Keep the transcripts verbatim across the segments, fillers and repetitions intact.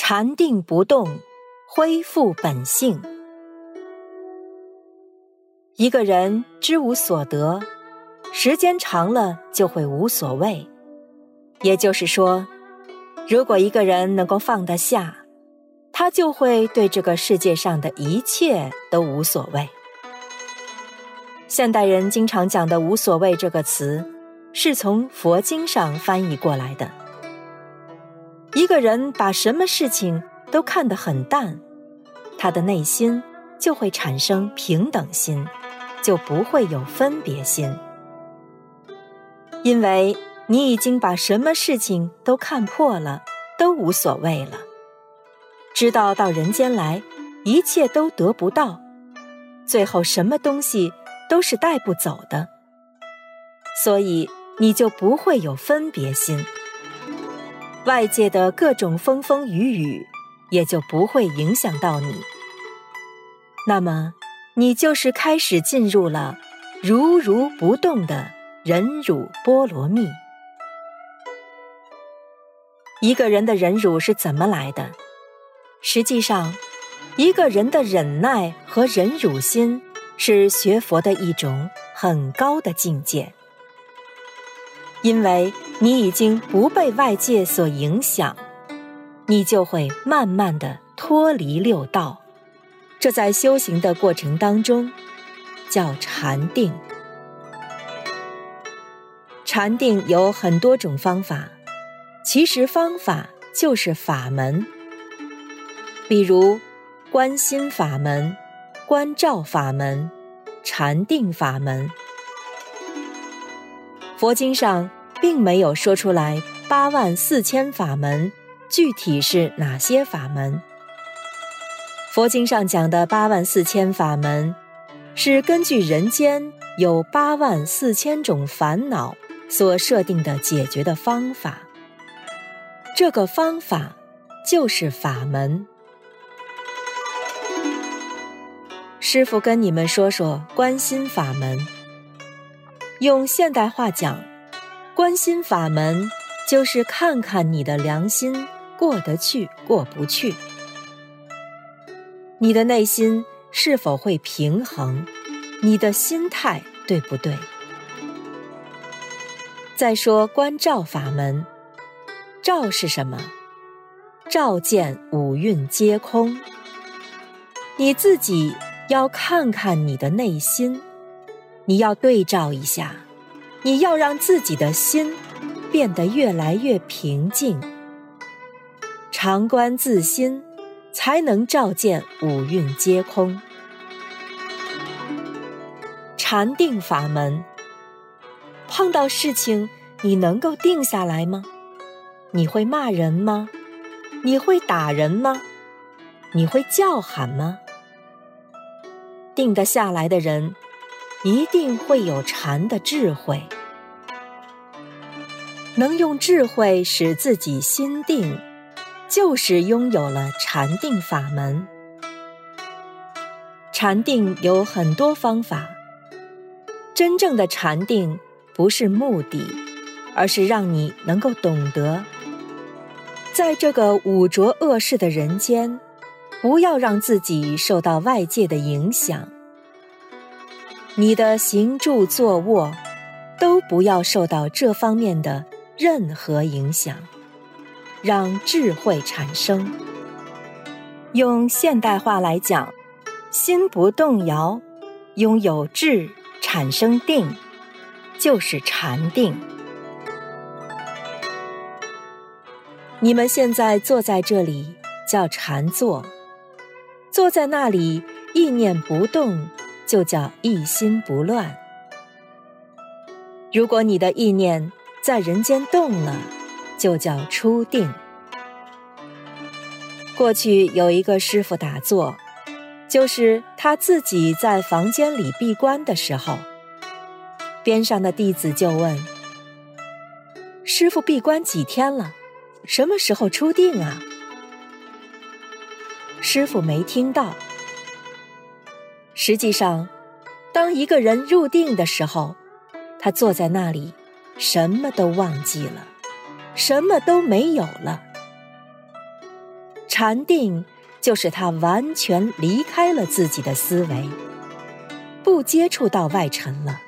禅定不动，恢复本性。一个人知无所得，时间长了就会无所谓。也就是说，如果一个人能够放得下，他就会对这个世界上的一切都无所谓。现代人经常讲的无所谓这个词，是从佛经上翻译过来的。一个人把什么事情都看得很淡，他的内心就会产生平等心，就不会有分别心。因为你已经把什么事情都看破了，都无所谓了。知道到人间来，一切都得不到，最后什么东西都是带不走的，所以你就不会有分别心。外界的各种风风雨雨也就不会影响到你。那么你就是开始进入了如如不动的忍辱波罗蜜。一个人的忍辱是怎么来的？实际上，一个人的忍耐和忍辱心是学佛的一种很高的境界。因为你已经不被外界所影响，你就会慢慢地脱离六道，这在修行的过程当中叫禅定。禅定有很多种方法，其实方法就是法门。比如观心法门、观照法门、禅定法门。佛经上并没有说出来八万四千法门具体是哪些法门。佛经上讲的八万四千法门，是根据人间有八万四千种烦恼所设定的解决的方法。这个方法就是法门。师父跟你们说说观心法门。用现代话讲，观心法门就是看看你的良心过得去过不去，你的内心是否会平衡，你的心态对不对。再说观照法门，照是什么？照见五蕴皆空。你自己要看看你的内心，你要对照一下，你要让自己的心变得越来越平静。常观自心，才能照见五蕴皆空。禅定法门，碰到事情你能够定下来吗？你会骂人吗？你会打人吗？你会叫喊吗？定得下来的人一定会有禅的智慧，能用智慧使自己心定，就是拥有了禅定法门。禅定有很多方法，真正的禅定不是目的，而是让你能够懂得，在这个污浊恶世的人间，不要让自己受到外界的影响。你的行住坐卧都不要受到这方面的任何影响，让智慧产生。用现代话来讲，心不动摇，拥有智，产生定，就是禅定。你们现在坐在这里叫禅坐，坐在那里意念不动，就叫一心不乱。如果你的意念在人间动了，就叫出定。过去有一个师父打坐，就是他自己在房间里闭关的时候，边上的弟子就问：师父闭关几天了？什么时候出定啊？师父没听到。实际上，当一个人入定的时候，他坐在那里，什么都忘记了，什么都没有了。 禅定就是他完全离开了自己的思维，不接触到外尘了。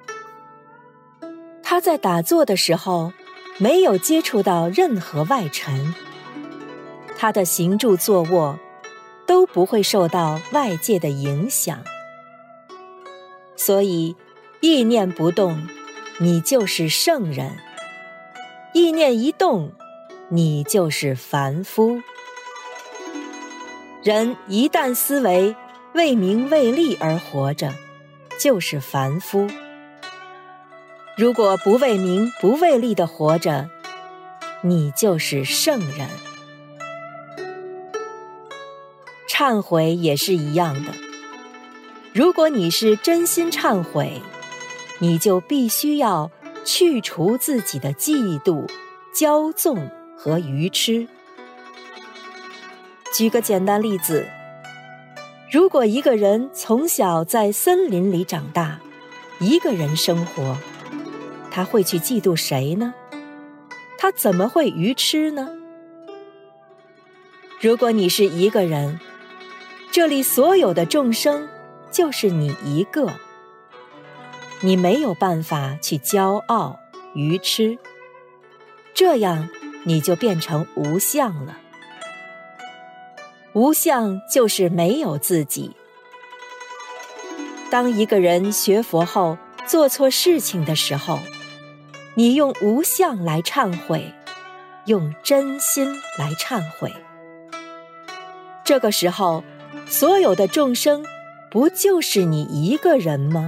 他在打坐的时候没有接触到任何外尘，他的行住坐卧都不会受到外界的影响。所以意念不动，你就是圣人；意念一动，你就是凡夫。人一旦思维为名为利而活着，就是凡夫。如果不为名不为利地活着，你就是圣人。忏悔也是一样的，如果你是真心忏悔，你就必须要去除自己的嫉妒、骄纵和愚痴。举个简单例子，如果一个人从小在森林里长大，一个人生活，他会去嫉妒谁呢？他怎么会愚痴呢？如果你是一个人，这里所有的众生就是你一个，你没有办法去骄傲、愚痴，这样你就变成无相了。无相就是没有自己。当一个人学佛后做错事情的时候，你用无相来忏悔，用真心来忏悔。这个时候，所有的众生不就是你一个人吗？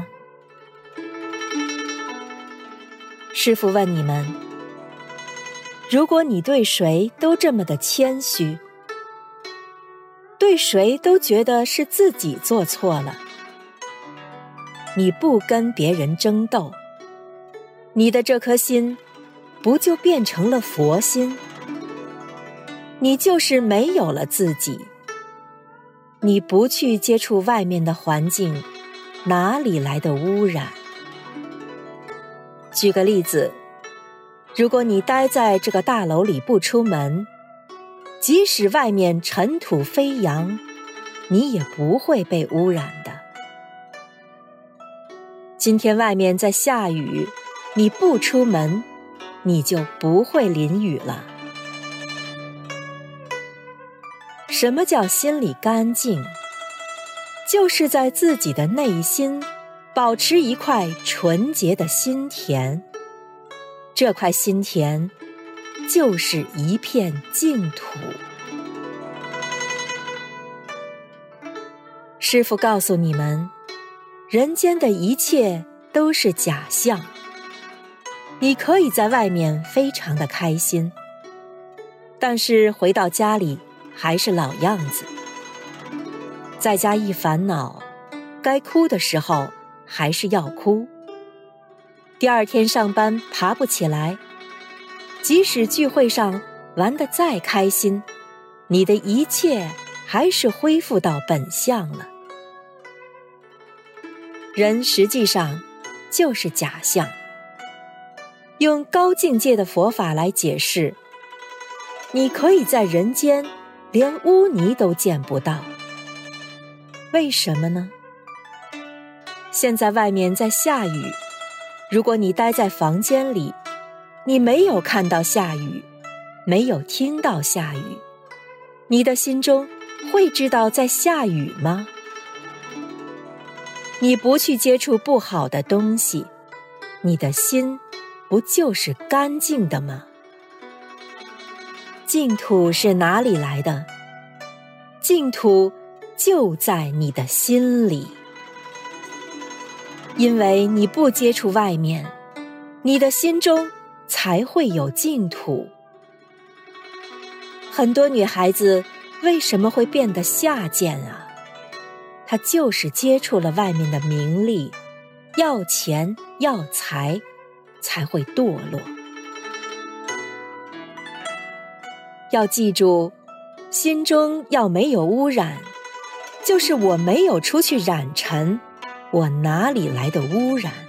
师父问你们，如果你对谁都这么的谦虚，对谁都觉得是自己做错了，你不跟别人争斗，你的这颗心不就变成了佛心？你就是没有了自己，你不去接触外面的环境，哪里来的污染？举个例子，如果你待在这个大楼里不出门，即使外面尘土飞扬，你也不会被污染的。今天外面在下雨，你不出门，你就不会淋雨了。什么叫心里干净？就是在自己的内心保持一块纯洁的心田，这块心田就是一片净土。师父告诉你们，人间的一切都是假象。你可以在外面非常的开心，但是回到家里还是老样子。在家一烦恼，该哭的时候还是要哭。第二天上班爬不起来，即使聚会上玩得再开心，你的一切还是恢复到本相了。人实际上就是假象。用高境界的佛法来解释，你可以在人间连污泥都见不到。为什么呢？现在外面在下雨，如果你待在房间里，你没有看到下雨，没有听到下雨，你的心中会知道在下雨吗？你不去接触不好的东西，你的心不就是干净的吗？净土是哪里来的？净土就在你的心里。因为你不接触外面，你的心中才会有净土。很多女孩子为什么会变得下贱啊？她就是接触了外面的名利，要钱要财，才会堕落。要记住，心中要没有污染，就是我没有出去染尘，我哪里来的污染？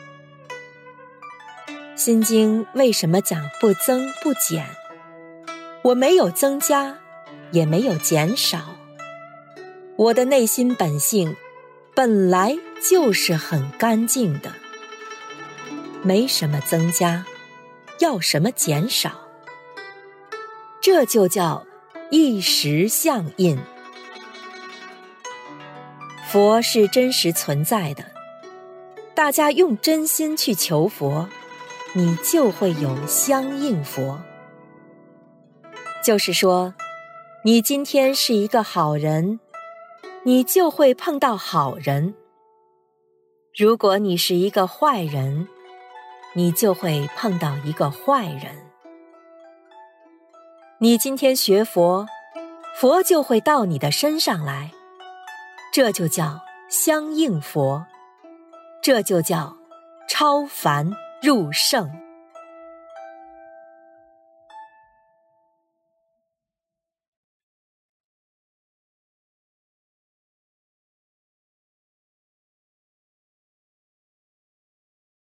心经为什么讲不增不减？我没有增加， 也没有减少。我的内心本性本来就是很干净的，没什么增加，要什么减少？这就叫一时相应。佛是真实存在的，大家用真心去求佛，你就会有相应佛。就是说，你今天是一个好人，你就会碰到好人；如果你是一个坏人，你就会碰到一个坏人。你今天学佛，佛就会到你的身上来，这就叫相应佛，这就叫超凡入圣。